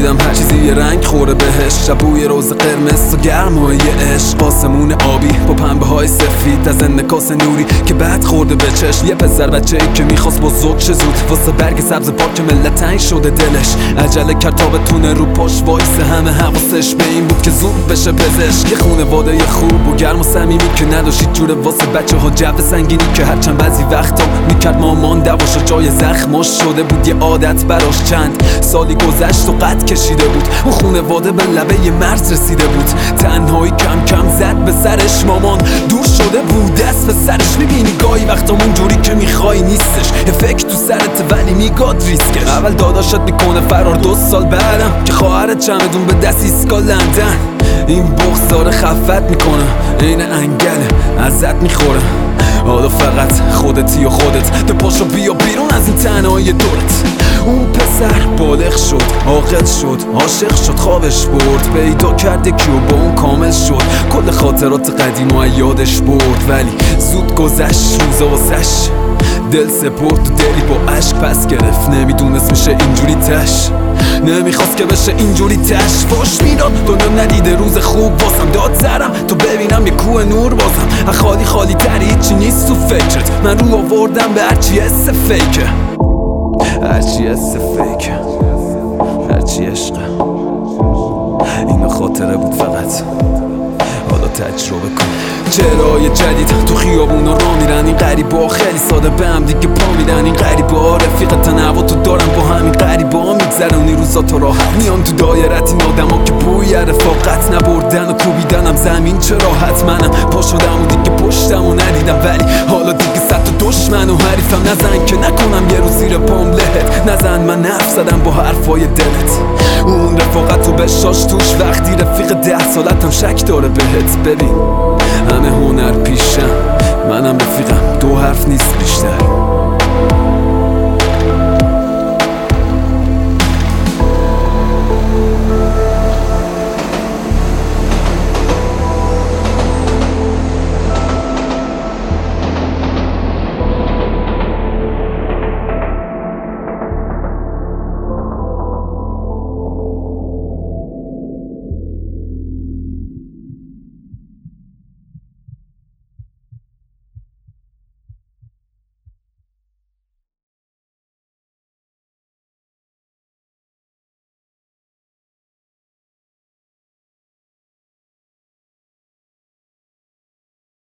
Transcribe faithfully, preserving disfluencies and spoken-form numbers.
بودم هر چیزی یه رنگ خوره بهش، شبوی روز قرمز و گرمای عشق، آسمون آبی با پنبه های سفید از انعکاس نوری که بعد خورده به چشم. یه پسر بچه ای که میخواست بزرگ شه زود، واسه برگ سبز پاک ملت تنگ شده دلش، عجله کرد تا بتونه رو پاش وایسه، همه حواسش به این بود که زود بشه پزشک. یه خونواده خوب و گرم و صمیمی که نداشت جوره واسه بچه ها جو سنگینی که هرچند بعضی وقتا میکرد مامان دواش و جای زخماش شده بود یه عادت براش. چند سالی گذشت و قد کشیده بود، اون خونواده به لبه یه مرز رسیده بود، تنهایی کم کم زد به سرش، مامان دور شده بود دست به سرش. میبینی گاهی وقتامون جوری که میخوای نیستش، یه فکر تو سرت ولی میگاد ریسکش. اول داداشت میکنه فرار، دو سال بعدم که خواهرت چمدون به دست ایسکا لندن. این بغض داره خفت میکنه، این انگله ازت میخوره، حالا فقط خودتی و خودت ده پاشو بیا بیرون از این تنهایی دورت. اون پسر بالغ شد، عاقل شد، عاشق شد، خوابش برد، پیدا کرده کیو با اون کامل شد، کل خاطرات قدیم و یادش برد. ولی زود گذشت روزا واسش، دل سپرد و دلی با عشق پس گرفت، نمیدونست میشه اینجوری تش، نمیخواست که بشه اینجوری تش. فوش میداد دنیا ندیده روز خوب واسم، داد زرم تو ببینم یه کوه نور بازم، خالی خالی تری هیچی نیست تو فکرت، من رو آوردم به هرچی حس فیکه، هرچی حس فیکه، هرچی عشقه. این خاطره بود فقط، حالا تجربه کن. چرای جدید تو خیابونا را میرن، این غریبا خیلی ساده به هم دیگه پا میدن، این غریبا رفیق تنوع تو دارن، با همین غریبا میگذرن این روزا تو راحت، میان تو دایرت این آدما که بوی رفاقت نبردن و کوبیدنم زمین چه راحت. منم پا شدم و دیگه پشتم و ندیدم، ولی حالا دیگه صد تا دشمن و حریفم، نزن که نکنم یه روز زیر پام لهت، نزن من حرف زدم با حرفای دلت. اون رفاقت تو بشاش توش وقتی رفیق ده سالتم شک داره بهت. ببین همه هنر پیشم، منم رفیقم، دو حرف نیست بیشتر.